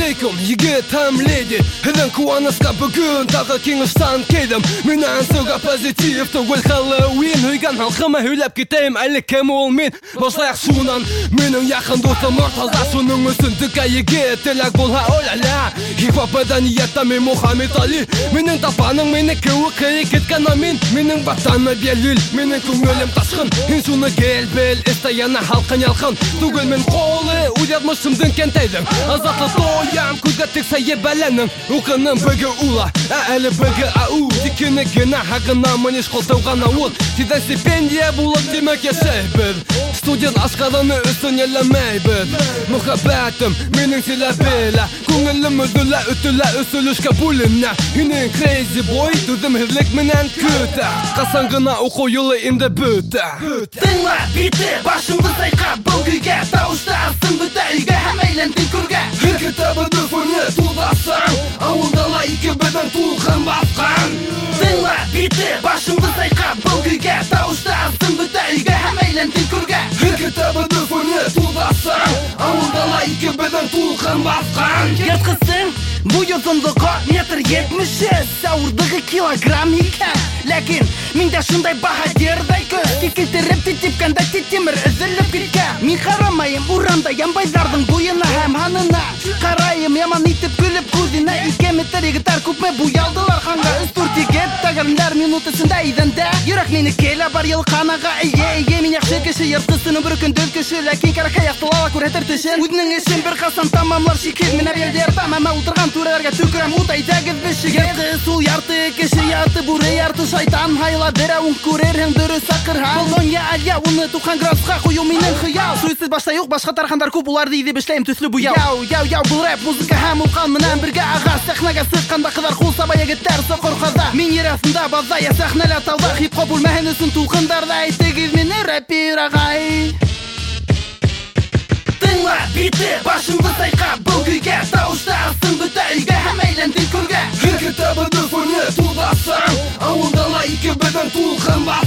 алейкум, егет һәм леди. Һеҙҙең ҡыуанысҡа бөгөн тағы киңештән килдем. Минән сөйгә позитив түгел Хэллоуин. Һөйгән халҡыма һөйләп китәйем, әле кем ул мин. Башлайыҡ шунан, минең яҡын дуҫым Мортаза. Шуның өсөн текә егет, теләк булһа оля-ля. Хип-хоп мәҙәниәттә мин Мухаммед Али. Минең тапаның мине кеүек киткән амин. Минең батанмы бәлил, минең күңелем ташҡын. Һин шуны гел бел, эстә яна халҡын ялҡын. Түгел мин ҡолы, үҙ яҙмышымдың кәнтәйҙең. Азатлы тоям, күҙгә тексә ебәләнең. Уҡыным бөгө ула, әле бөгө ау. Тикене генә һағына мыниш ҡолтыуған ауыл. Тиҙән стипендия булып тимәк йәшәйбеҙ. Студент ашҡаҙаны өсөн йәлләмәйбеҙ. Мөхәббәтем минең силәбелә. Күңелем өҙөлә, өтөлә, өсөлөшкә бүленә. Һинең crazy boy, түҙемһеҙлек менән көтә. Ҡасан ғына уҡыу йылы инде бөтә. Тыңла, бите, башыңды сайҡап был көйгә. Тауыштарсың бөтә өйгә һәм әйләндең күргә. Һәр китабыды фоне тулдасаң, ауылда ла ике беҙҙең тулҡын баҫҡан. Тыңла, бите, башыңды сайҡап был көйгә. Тауыштарсың бөтә өйгә һәм әйләндең күргә. Һәр китабыды фоне тулдасаң, ауылда ла ике беҙҙең тулҡын баҫҡан. Ятҡысың, буй оҙонлоғо метр 73, ауырлығы килограмм икән. Ләкин миндә шундай баһадирҙай көс. Килтереп типкәндә тимер өҙөлөп киткән. Мин ҡарамайым урамда янбайҙарҙың буйына һәм һанына. Ҡарайым яман итеп көлөп күҙенә. 2 метр егеттәр күпме буялдылар ханға. 3-4 егет тәгәрмдәр минут эсендә иҙәндә. Йөрәк минеке лә бар йыл ҡанаға. Эйе, мин яҡшы кеше, йыртысының бер көн дөл кеше. Ләкин кәрәккә яҡтылала күрһәтер тешен. Үҙенең эшен бер ҡасан тамамлар шикһеҙ. Мин әбйәлдә ятам, әммә ултырған түрәләргә төкөрәм. Ут әйҙәгеҙ бешегеҙ. Ҡыс ул ярты кеше, ярты бүре, ярты шайтан. Һайла берәүен күрерһең, дөрөс саҡырһаң. Был донъя әлйә, уны 90 градусҡа ҡуйыу минең хыял. Суицид башта юҡ, башҡа тархандар күп, уларҙы иҙеп эшләйем төҫлө буяу. Яу, был рэп, музыка һәм ул ҡан менән бергә ағас. Сәхнәгә сыҡҡанда ҡыҙар, ҡул саба егеттәр соҡор ҡаҙа. Мин ер аҫтында баҙҙа, йә сәхнәлә тауҙа. Хип-хоп үлмәһен өсөн тулҡындарҙа. Әйтегеҙ мине рэпер ағай. Тыңла, бите, башыңды сайҡап был көйгә. Тауыштарсың бөтә өйгә һәм әйләндең күргә. Һәр китабыды фоне тулдасаң, ауылда ла ике беҙҙең тулҡын баҫҡан.